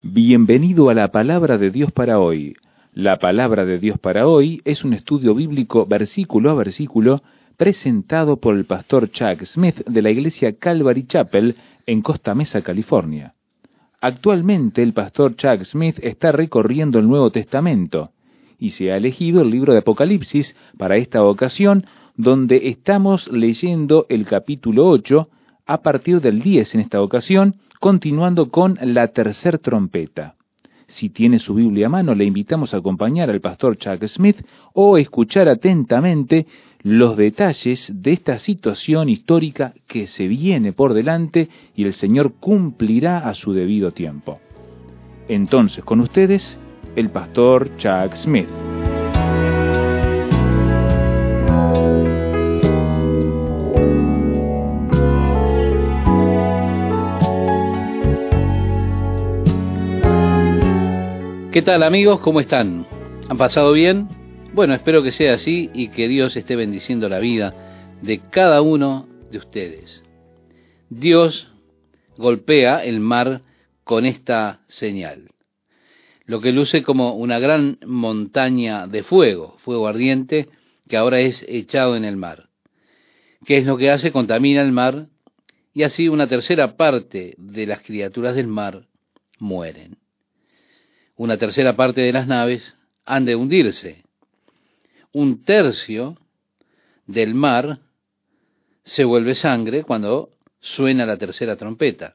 Bienvenido a la Palabra de Dios para hoy. La Palabra de Dios para hoy es un estudio bíblico versículo a versículo presentado por el pastor Chuck Smith de la iglesia Calvary Chapel en Costa Mesa, California. Actualmente el pastor Chuck Smith está recorriendo el Nuevo Testamento y se ha elegido el libro de Apocalipsis para esta ocasión, donde estamos leyendo el capítulo 8 a partir del 10 en esta ocasión, continuando con la tercer trompeta. Si tiene su Biblia a mano, le invitamos a acompañar al pastor Chuck Smith o escuchar atentamente los detalles de esta situación histórica que se viene por delante y el Señor cumplirá a su debido tiempo. Entonces, con ustedes, el pastor Chuck Smith. ¿Qué tal, amigos? ¿Cómo están? ¿Han pasado bien? Bueno, espero que sea así y que Dios esté bendiciendo la vida de cada uno de ustedes. Dios golpea el mar con esta señal, lo que luce como una gran montaña de fuego ardiente que ahora es echado en el mar. ¿Qué es lo que hace? Contamina el mar y así una tercera parte de las criaturas del mar mueren. Una tercera parte de las naves han de hundirse. Un tercio del mar se vuelve sangre cuando suena la tercera trompeta.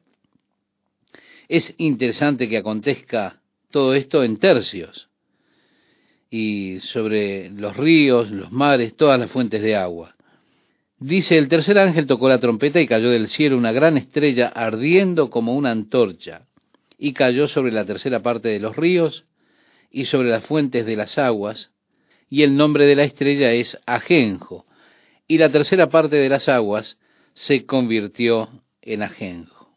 Es interesante que acontezca todo esto en tercios y sobre los ríos, los mares, todas las fuentes de agua. Dice: el tercer ángel tocó la trompeta y cayó del cielo una gran estrella ardiendo como una antorcha, y cayó sobre la tercera parte de los ríos y sobre las fuentes de las aguas, y el nombre de la estrella es Ajenjo, y la tercera parte de las aguas se convirtió en ajenjo.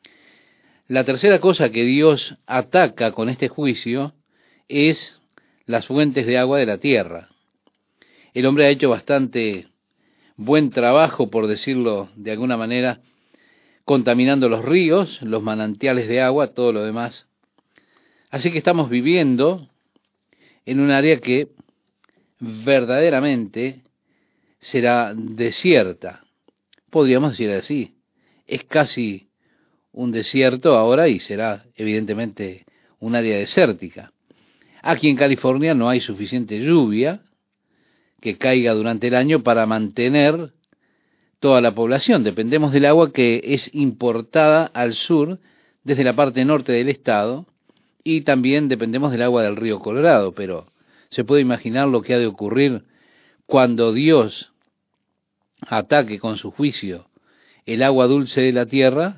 La tercera cosa que Dios ataca con este juicio es las fuentes de agua de la tierra. El hombre ha hecho bastante buen trabajo, por decirlo de alguna manera, contaminando los ríos, los manantiales de agua, todo lo demás. Así que estamos viviendo en un área que verdaderamente será desierta. Podríamos decir así. Es casi un desierto ahora y será evidentemente un área desértica. Aquí en California no hay suficiente lluvia que caiga durante el año para mantener toda la población. Dependemos del agua que es importada al sur desde la parte norte del estado, y también dependemos del agua del río Colorado, pero se puede imaginar lo que ha de ocurrir cuando Dios ataque con su juicio el agua dulce de la tierra,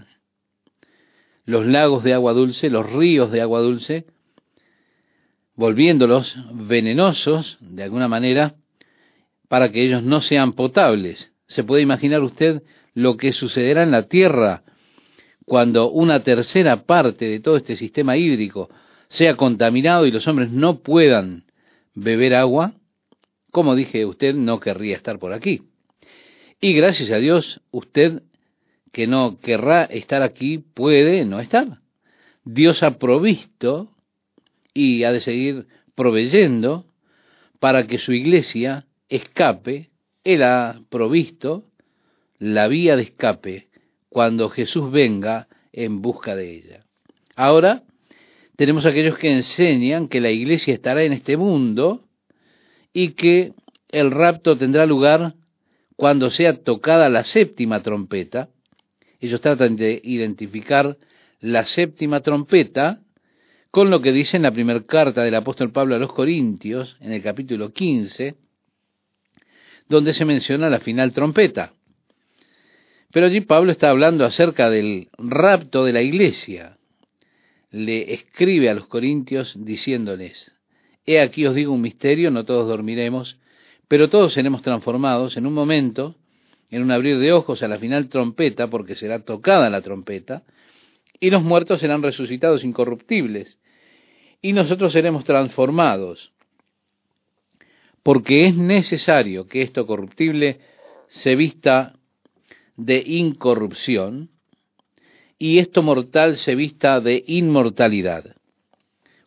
los lagos de agua dulce, los ríos de agua dulce, volviéndolos venenosos de alguna manera para que ellos no sean potables. ¿Se puede imaginar usted lo que sucederá en la tierra cuando una tercera parte de todo este sistema hídrico sea contaminado y los hombres no puedan beber agua? Como dije, usted no querría estar por aquí. Y gracias a Dios, usted que no querrá estar aquí puede no estar. Dios ha provisto y ha de seguir proveyendo para que su iglesia escape. Él ha provisto la vía de escape cuando Jesús venga en busca de ella. Ahora tenemos aquellos que enseñan que la iglesia estará en este mundo y que el rapto tendrá lugar cuando sea tocada la séptima trompeta. Ellos tratan de identificar la séptima trompeta con lo que dice en la primera carta del apóstol Pablo a los Corintios, en el capítulo 15, donde se menciona la final trompeta. Pero allí Pablo está hablando acerca del rapto de la iglesia. Le escribe a los corintios diciéndoles: he aquí os digo un misterio, no todos dormiremos, pero todos seremos transformados en un momento, en un abrir de ojos, a la final trompeta, porque será tocada la trompeta, y los muertos serán resucitados incorruptibles, y nosotros seremos transformados, porque es necesario que esto corruptible se vista de incorrupción, y esto mortal se vista de inmortalidad.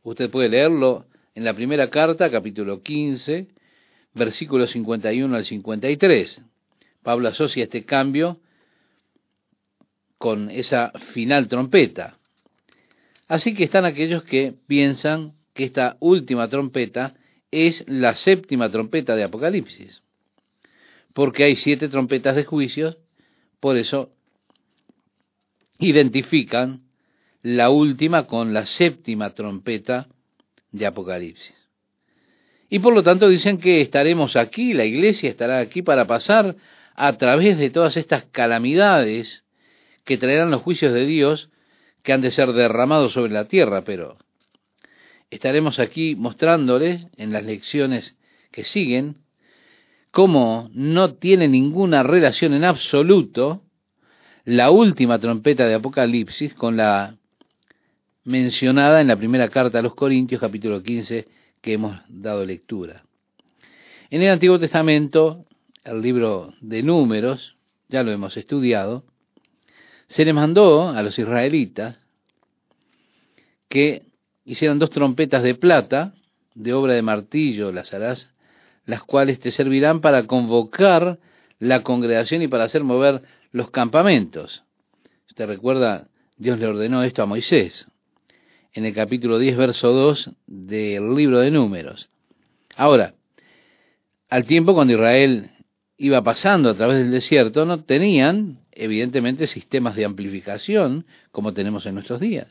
Usted puede leerlo en la primera carta, capítulo 15, versículos 51 al 53. Pablo asocia este cambio con esa final trompeta. Así que están aquellos que piensan que esta última trompeta es la séptima trompeta de Apocalipsis, porque hay 7 trompetas de juicios, por eso identifican la última con la séptima trompeta de Apocalipsis. Y por lo tanto dicen que estaremos aquí, la iglesia estará aquí para pasar a través de todas estas calamidades que traerán los juicios de Dios que han de ser derramados sobre la tierra, pero estaremos aquí mostrándoles en las lecciones que siguen cómo no tiene ninguna relación en absoluto la última trompeta de Apocalipsis con la mencionada en la primera carta a los Corintios, capítulo 15, que hemos dado lectura. En el Antiguo Testamento, el libro de Números, ya lo hemos estudiado, se les mandó a los israelitas que hicieran 2 trompetas de plata, de obra de martillo las harás, las cuales te servirán para convocar la congregación y para hacer mover los campamentos. Usted recuerda, Dios le ordenó esto a Moisés, en el capítulo 10, verso 2 del libro de Números. Ahora, al tiempo cuando Israel iba pasando a través del desierto, no tenían, evidentemente, sistemas de amplificación como tenemos en nuestros días.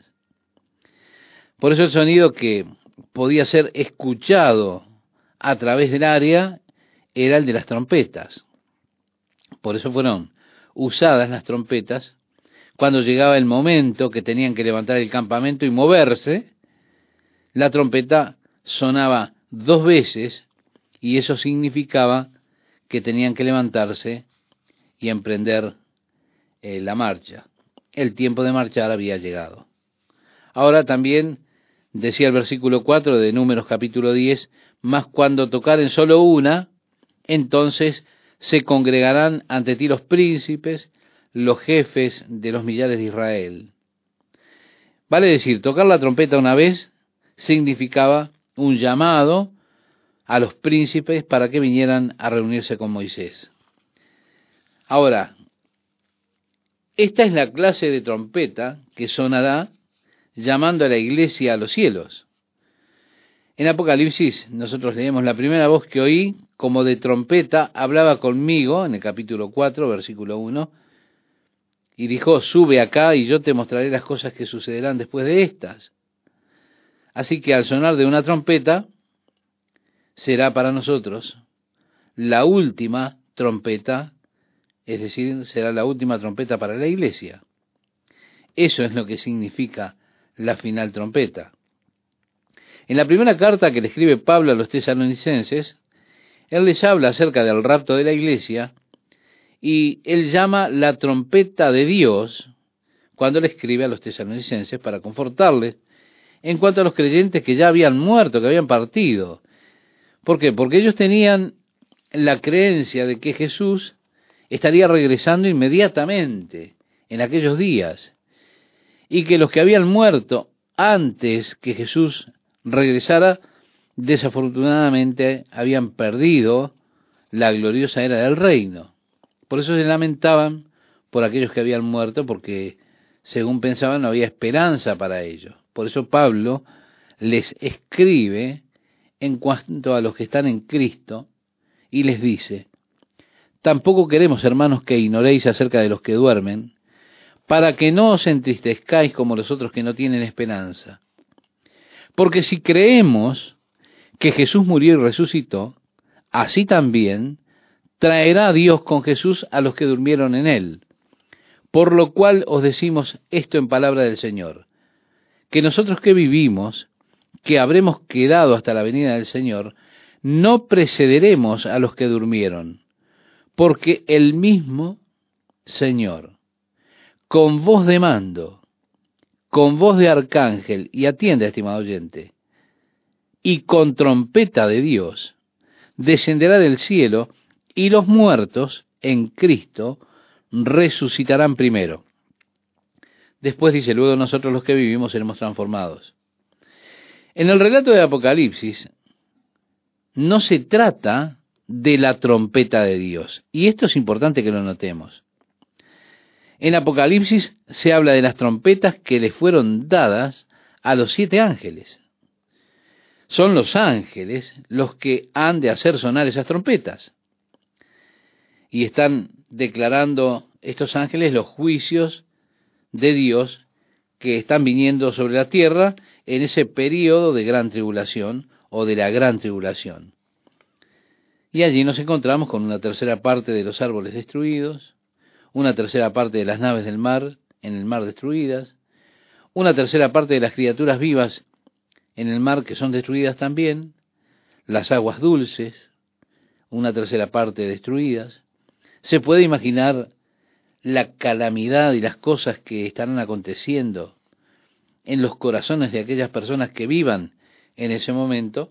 Por eso el sonido que podía ser escuchado a través del área era el de las trompetas. Por eso fueron usadas las trompetas cuando llegaba el momento que tenían que levantar el campamento y moverse. La trompeta sonaba 2 veces y eso significaba que tenían que levantarse y emprender la marcha. El tiempo de marchar había llegado. Ahora también decía el versículo 4 de Números capítulo 10, mas cuando tocaren solo una, entonces se congregarán ante ti los príncipes, los jefes de los millares de Israel. Vale decir, tocar la trompeta una vez significaba un llamado a los príncipes para que vinieran a reunirse con Moisés. Ahora, esta es la clase de trompeta que sonará llamando a la iglesia a los cielos. En Apocalipsis nosotros leemos la primera voz que oí, como de trompeta, hablaba conmigo, en el capítulo 4, versículo 1, y dijo, sube acá y yo te mostraré las cosas que sucederán después de estas. Así que al sonar de una trompeta, será para nosotros la última trompeta, es decir, será la última trompeta para la iglesia. Eso es lo que significa la final trompeta. En la primera carta que le escribe Pablo a los tesalonicenses, él les habla acerca del rapto de la iglesia y él llama la trompeta de Dios cuando le escribe a los tesalonicenses para confortarles en cuanto a los creyentes que ya habían muerto, que habían partido. ¿Por qué? Porque ellos tenían la creencia de que Jesús estaría regresando inmediatamente en aquellos días y que los que habían muerto antes que Jesús regresara, desafortunadamente habían perdido la gloriosa era del reino. Por eso se lamentaban por aquellos que habían muerto, porque según pensaban no había esperanza para ellos. Por eso Pablo les escribe en cuanto a los que están en Cristo y les dice, tampoco queremos, hermanos, que ignoréis acerca de los que duermen, para que no os entristezcáis como los otros que no tienen esperanza. Porque si creemos que Jesús murió y resucitó, así también traerá Dios con Jesús a los que durmieron en él. Por lo cual os decimos esto en palabra del Señor, que nosotros que vivimos, que habremos quedado hasta la venida del Señor, no precederemos a los que durmieron, porque el mismo Señor, con voz de mando, con voz de arcángel, y atiende, estimado oyente, y con trompeta de Dios, descenderá del cielo, y los muertos en Cristo resucitarán primero. Después dice, luego nosotros los que vivimos seremos transformados. En el relato de Apocalipsis no se trata de la trompeta de Dios, y esto es importante que lo notemos. En Apocalipsis se habla de las trompetas que le fueron dadas a los 7 ángeles. Son los ángeles los que han de hacer sonar esas trompetas. Y están declarando estos ángeles los juicios de Dios que están viniendo sobre la tierra en ese período de gran tribulación o de la gran tribulación. Y allí nos encontramos con una tercera parte de los árboles destruidos, una tercera parte de las naves del mar en el mar destruidas, una tercera parte de las criaturas vivas en el mar que son destruidas también, las aguas dulces, una tercera parte destruidas. Se puede imaginar la calamidad y las cosas que estarán aconteciendo en los corazones de aquellas personas que vivan en ese momento.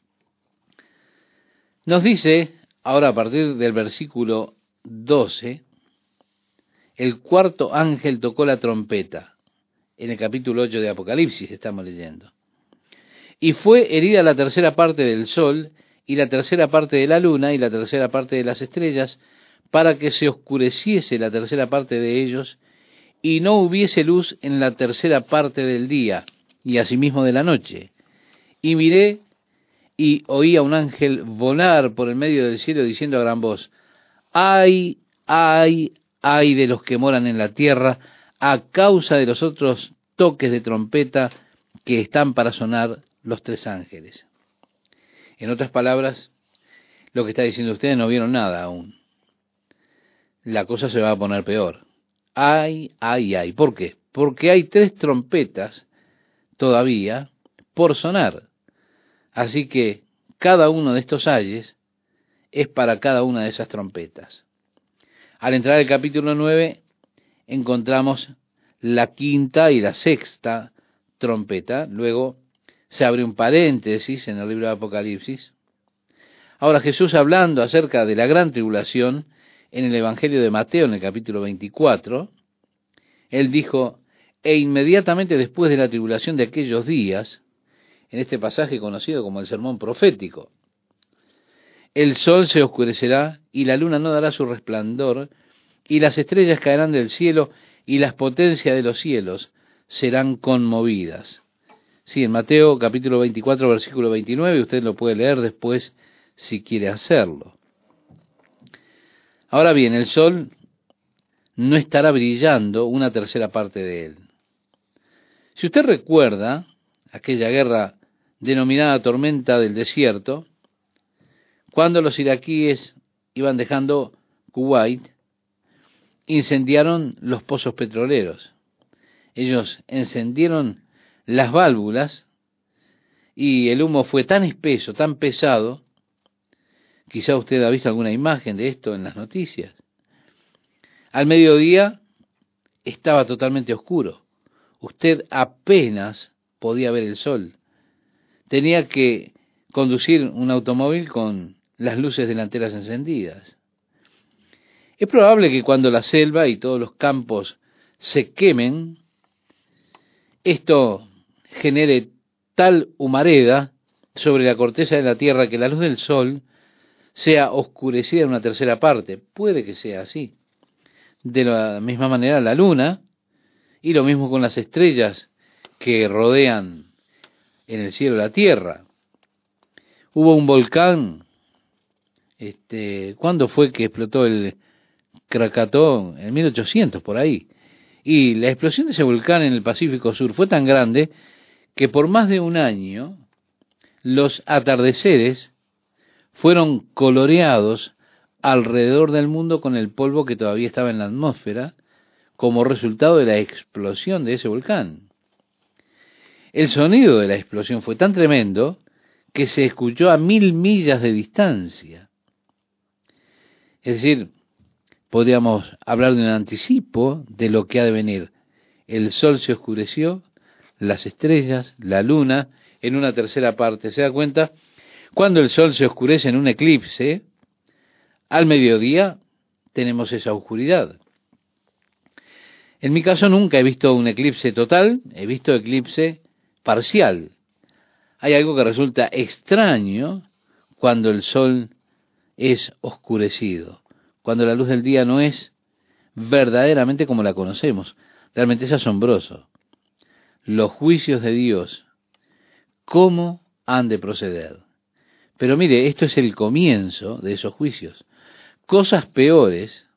Nos dice, ahora a partir del versículo 12, el cuarto ángel tocó la trompeta. En el capítulo 8 de Apocalipsis estamos leyendo. Y fue herida la tercera parte del sol, y la tercera parte de la luna, y la tercera parte de las estrellas, para que se oscureciese la tercera parte de ellos, y no hubiese luz en la tercera parte del día, y asimismo de la noche. Y miré, y oí a un ángel volar por el medio del cielo, diciendo a gran voz, ¡ay, ay, ay de los que moran en la tierra, a causa de los otros toques de trompeta que están para sonar los 3 ángeles! En otras palabras, lo que está diciendo ustedes, no vieron nada aún. La cosa se va a poner peor. ¡Ay, ay, ay! ¿Por qué? Porque hay 3 trompetas todavía por sonar. Así que cada uno de estos ayes es para cada una de esas trompetas. Al entrar al capítulo 9, encontramos la quinta y la sexta trompeta. Luego se abre un paréntesis en el libro de Apocalipsis. Ahora Jesús, hablando acerca de la gran tribulación en el Evangelio de Mateo, en el capítulo 24, él dijo, e inmediatamente después de la tribulación de aquellos días, en este pasaje conocido como el sermón profético, el sol se oscurecerá y la luna no dará su resplandor, y las estrellas caerán del cielo, y las potencias de los cielos serán conmovidas. Sí, en Mateo capítulo 24, versículo 29, usted lo puede leer después si quiere hacerlo. Ahora bien, el sol no estará brillando una tercera parte de él. Si usted recuerda aquella guerra denominada tormenta del desierto, cuando los iraquíes iban dejando Kuwait, incendiaron los pozos petroleros. Ellos encendieron las válvulas y el humo fue tan espeso, tan pesado, quizá usted ha visto alguna imagen de esto en las noticias. Al mediodía estaba totalmente oscuro. Usted apenas podía ver el sol. Tenía que conducir un automóvil con las luces delanteras encendidas. Es probable que cuando la selva y todos los campos se quemen, esto genere tal humareda sobre la corteza de la tierra que la luz del sol sea oscurecida en una tercera parte. Puede que sea así. De la misma manera la luna, y lo mismo con las estrellas que rodean en el cielo la tierra. Hubo un volcán, ¿cuándo fue que explotó el Krakatoa? En 1800, por ahí. Y la explosión de ese volcán en el Pacífico Sur fue tan grande que por más de un año los atardeceres fueron coloreados alrededor del mundo con el polvo que todavía estaba en la atmósfera como resultado de la explosión de ese volcán. El sonido de la explosión fue tan tremendo que se escuchó a 1000 millas de distancia. Es decir, podríamos hablar de un anticipo de lo que ha de venir. El sol se oscureció, las estrellas, la luna, en una tercera parte. ¿Se da cuenta? Cuando el sol se oscurece en un eclipse, al mediodía tenemos esa oscuridad. En mi caso nunca he visto un eclipse total, he visto eclipse parcial. Hay algo que resulta extraño cuando el sol es oscurecido, cuando la luz del día no es verdaderamente como la conocemos. Realmente es asombroso. Los juicios de Dios, ¿cómo han de proceder? Pero mire, esto es el comienzo de esos juicios. Cosas peores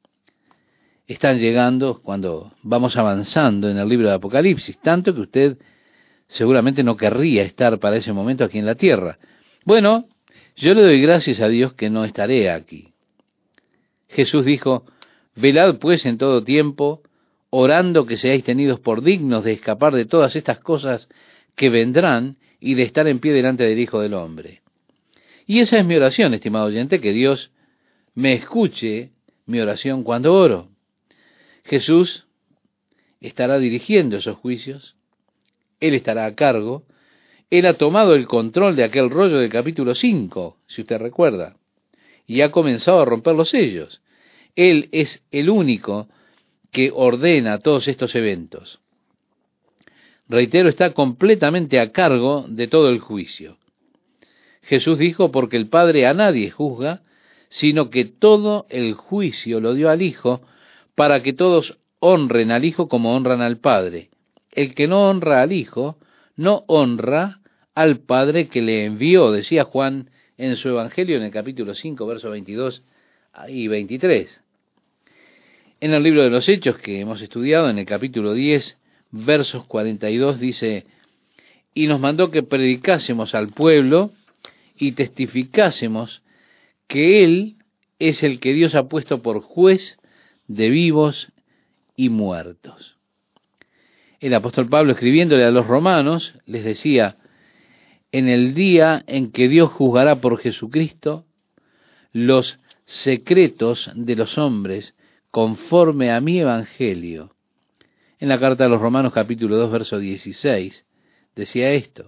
están llegando cuando vamos avanzando en el libro de Apocalipsis, tanto que usted seguramente no querría estar para ese momento aquí en la tierra. Bueno, yo le doy gracias a Dios que no estaré aquí. Jesús dijo, velad pues en todo tiempo, orando que seáis tenidos por dignos de escapar de todas estas cosas que vendrán y de estar en pie delante del Hijo del Hombre. Y esa es mi oración, estimado oyente, que Dios me escuche mi oración cuando oro. Jesús estará dirigiendo esos juicios, Él estará a cargo, Él ha tomado el control de aquel rollo del capítulo 5, si usted recuerda, y ha comenzado a romper los sellos. Él es el único que ordena todos estos eventos. Reitero, está completamente a cargo de todo el juicio. Jesús dijo, porque el Padre a nadie juzga, sino que todo el juicio lo dio al Hijo, para que todos honren al Hijo como honran al Padre. El que no honra al Hijo, no honra al Padre que le envió, decía Juan en su Evangelio en el capítulo 5, versos 22 y 23. En el libro de los Hechos que hemos estudiado, en el capítulo 10, versos 42, dice, y nos mandó que predicásemos al pueblo y testificásemos que Él es el que Dios ha puesto por juez de vivos y muertos. El apóstol Pablo, escribiéndole a los romanos, les decía, en el día en que Dios juzgará por Jesucristo los secretos de los hombres conforme a mi evangelio. En la carta a los Romanos capítulo 2, verso 16, decía esto.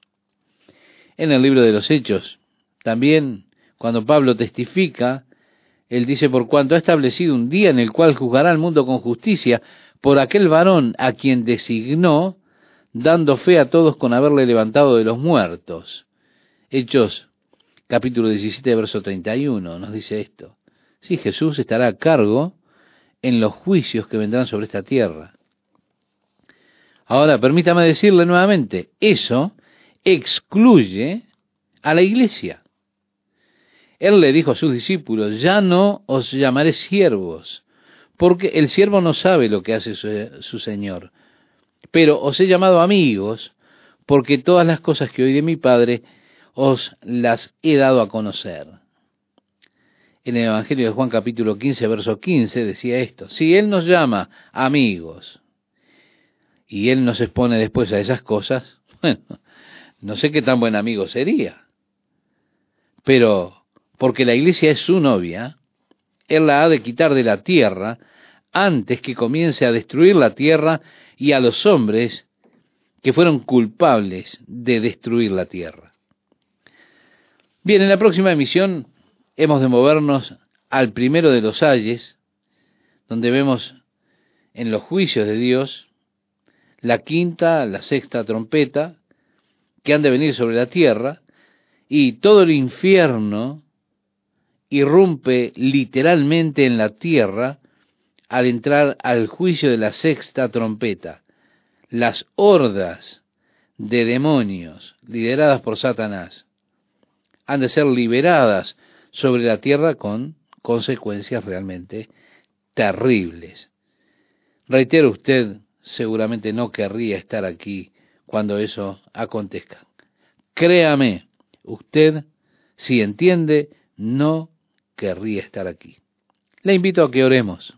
En el libro de los Hechos, también cuando Pablo testifica, él dice, por cuanto ha establecido un día en el cual juzgará al mundo con justicia por aquel varón a quien designó, dando fe a todos con haberle levantado de los muertos. Hechos capítulo 17, verso 31, nos dice esto. Sí, Jesús estará a cargo en los juicios que vendrán sobre esta tierra. Ahora, permítame decirle nuevamente, eso excluye a la iglesia. Él le dijo a sus discípulos, ya no os llamaré siervos, porque el siervo no sabe lo que hace su Señor, pero os he llamado amigos, porque todas las cosas que oí de mi Padre os las he dado a conocer. En el Evangelio de Juan capítulo 15, verso 15 decía esto, si Él nos llama amigos, y Él nos expone después a esas cosas, bueno, no sé qué tan buen amigo sería, pero porque la iglesia es su novia, Él la ha de quitar de la tierra antes que comience a destruir la tierra y a los hombres que fueron culpables de destruir la tierra. Bien, en la próxima emisión hemos de movernos al primero de los ayes, donde vemos en los juicios de Dios la quinta, la sexta trompeta, que han de venir sobre la tierra, y todo el infierno irrumpe literalmente en la tierra al entrar al juicio de la sexta trompeta. Las hordas de demonios lideradas por Satanás han de ser liberadas sobre la tierra con consecuencias realmente terribles. Reitero, usted seguramente no querría estar aquí cuando eso acontezca. Créame, usted, si entiende, no querría estar aquí. Le invito a que oremos.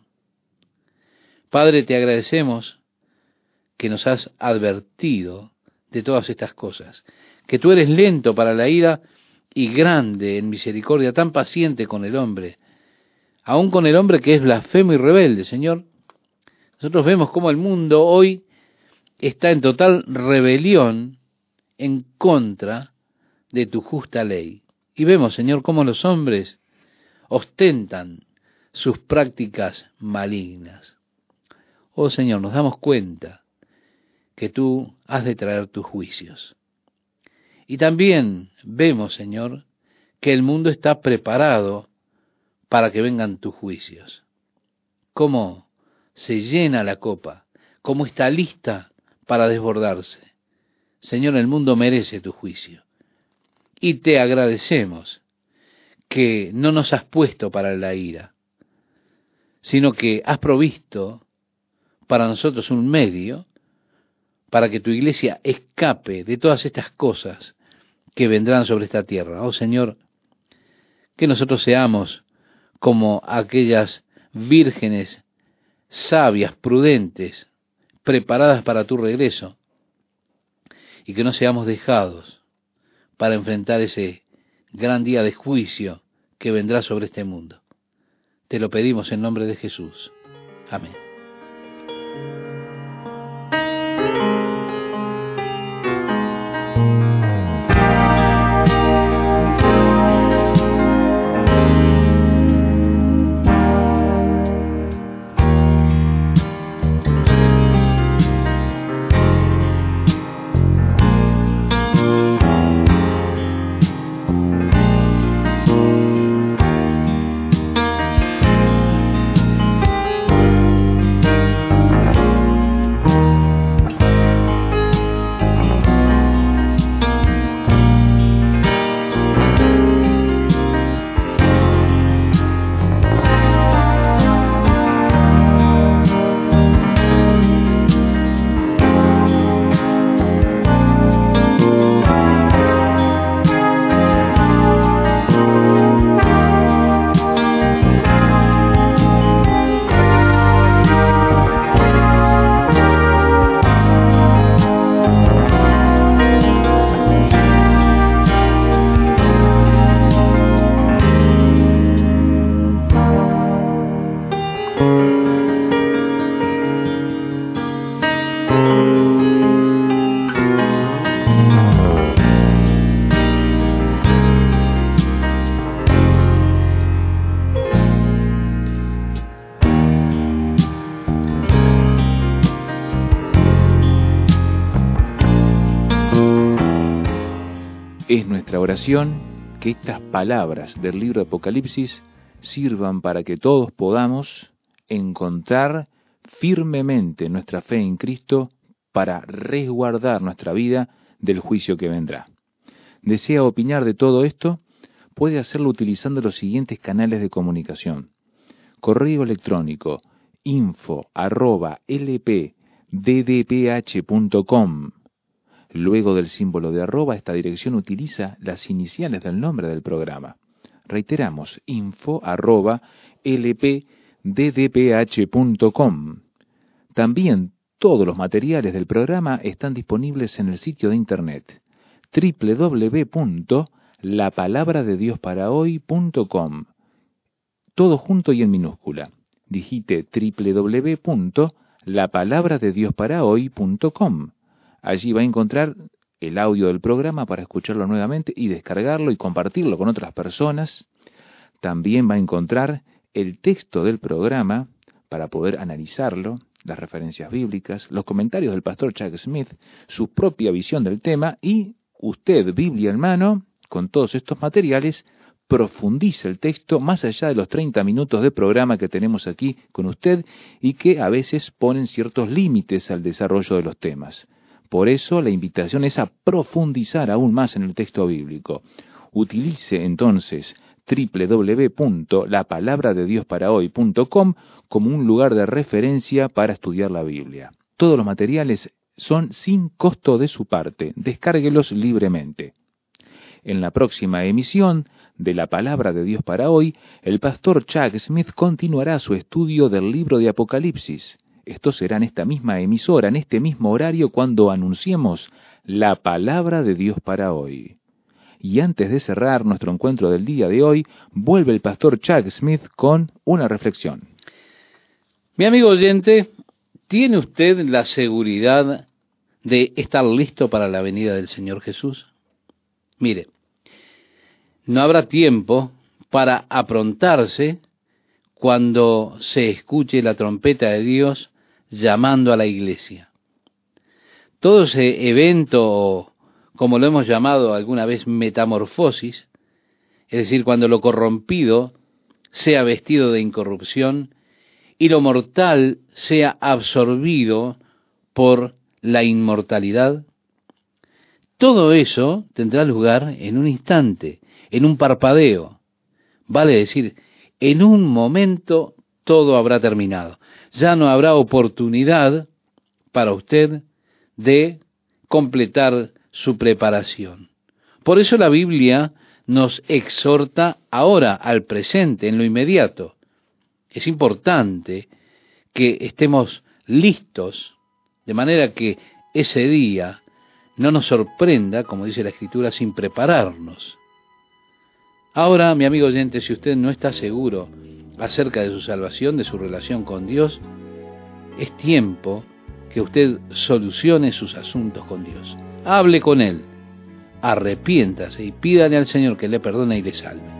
Padre, te agradecemos que nos has advertido de todas estas cosas, que tú eres lento para la ira y grande en misericordia, tan paciente con el hombre, aun con el hombre que es blasfemo y rebelde, Señor. Nosotros vemos cómo el mundo hoy está en total rebelión en contra de tu justa ley. Y vemos, Señor, cómo los hombres ostentan sus prácticas malignas. Oh Señor, nos damos cuenta que tú has de traer tus juicios. Y también vemos, Señor, que el mundo está preparado para que vengan tus juicios. Cómo se llena la copa, cómo está lista para desbordarse. Señor, el mundo merece tu juicio. Y te agradecemos que no nos has puesto para la ira, sino que has provisto para nosotros un medio para que tu iglesia escape de todas estas cosas que vendrán sobre esta tierra. Oh Señor, que nosotros seamos como aquellas vírgenes sabias, prudentes, preparadas para tu regreso, y que no seamos dejados para enfrentar ese gran día de juicio que vendrá sobre este mundo. Te lo pedimos en nombre de Jesús. Amén. Es nuestra oración que estas palabras del libro de Apocalipsis sirvan para que todos podamos encontrar firmemente nuestra fe en Cristo para resguardar nuestra vida del juicio que vendrá. ¿Desea opinar de todo esto? Puede hacerlo utilizando los siguientes canales de comunicación. Correo electrónico info@lpddph.com. Luego del símbolo de arroba, esta dirección utiliza las iniciales del nombre del programa. Reiteramos, info@lpddph.com. También todos los materiales del programa están disponibles en el sitio de internet www.lapalabradediosparahoy.com. Todo junto y en minúscula. Digite www.lapalabradediosparahoy.com. Allí va a encontrar el audio del programa para escucharlo nuevamente y descargarlo y compartirlo con otras personas. También va a encontrar el texto del programa para poder analizarlo, las referencias bíblicas, los comentarios del pastor Chuck Smith, su propia visión del tema y usted, Biblia en mano, con todos estos materiales, profundiza el texto más allá de los 30 minutos de programa que tenemos aquí con usted y que a veces ponen ciertos límites al desarrollo de los temas. Por eso la invitación es a profundizar aún más en el texto bíblico. Utilice entonces www.lapalabradediosparahoy.com como un lugar de referencia para estudiar la Biblia. Todos los materiales son sin costo de su parte. Descárguelos libremente. En la próxima emisión de La Palabra de Dios para Hoy, el pastor Chuck Smith continuará su estudio del libro de Apocalipsis. Esto será en esta misma emisora, en este mismo horario, cuando anunciemos La Palabra de Dios para Hoy. Y antes de cerrar nuestro encuentro del día de hoy, vuelve el pastor Chuck Smith con una reflexión. Mi amigo oyente, ¿tiene usted la seguridad de estar listo para la venida del Señor Jesús? Mire, no habrá tiempo para aprontarse cuando se escuche la trompeta de Dios llamando a la iglesia. Todo ese evento como lo hemos llamado alguna vez, metamorfosis, es decir, cuando lo corrompido sea vestido de incorrupción y lo mortal sea absorbido por la inmortalidad. Todo eso tendrá lugar en un instante, en un parpadeo. Vale decir, en un momento todo habrá terminado. Ya no habrá oportunidad para usted de completar su preparación. Por eso la Biblia nos exhorta ahora, al presente, en lo inmediato. Es importante que estemos listos, de manera que ese día no nos sorprenda, como dice la Escritura, sin prepararnos. Ahora, mi amigo oyente, si usted no está seguro acerca de su salvación, de su relación con Dios, es tiempo que usted solucione sus asuntos con Dios. Hable con Él, arrepiéntase y pídale al Señor que le perdone y le salve.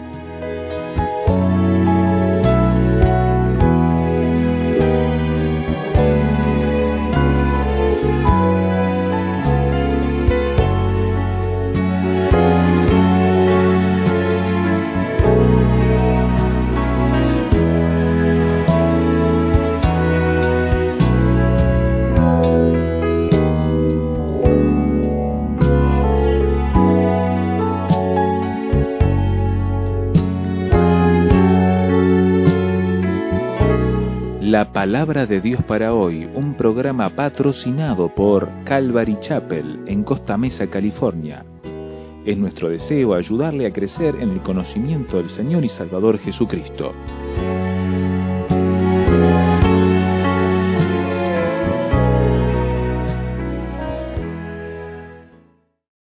La Palabra de Dios para hoy, un programa patrocinado por Calvary Chapel en Costa Mesa, California. Es nuestro deseo ayudarle a crecer en el conocimiento del Señor y Salvador Jesucristo.